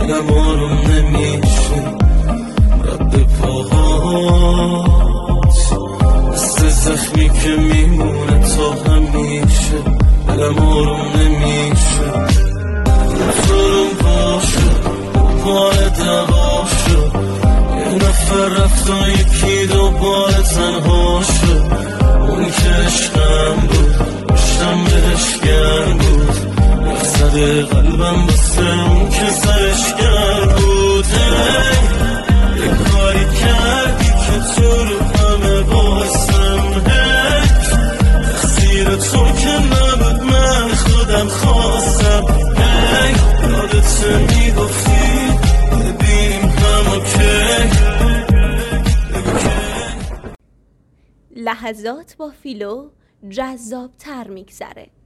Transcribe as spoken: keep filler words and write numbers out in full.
دلم آروم نمیشه رد پاهات مثل زخمی که میمونه تا همیشه دلم آروم نمیشه نفرم باشه دوباره دوا شد یه نفر رفت و یکی دوباره تنها شد اون که عشقم بود پشتم بهش گرم بود زده قلبم بسه اون که سرش گرم بود یه کاری کردی که تو رو همه باسم تقصیر تو که نبود من خودم خواستم یادت میگفتی ببینیم همو که لحظات با فیلو جذاب تر میگذره.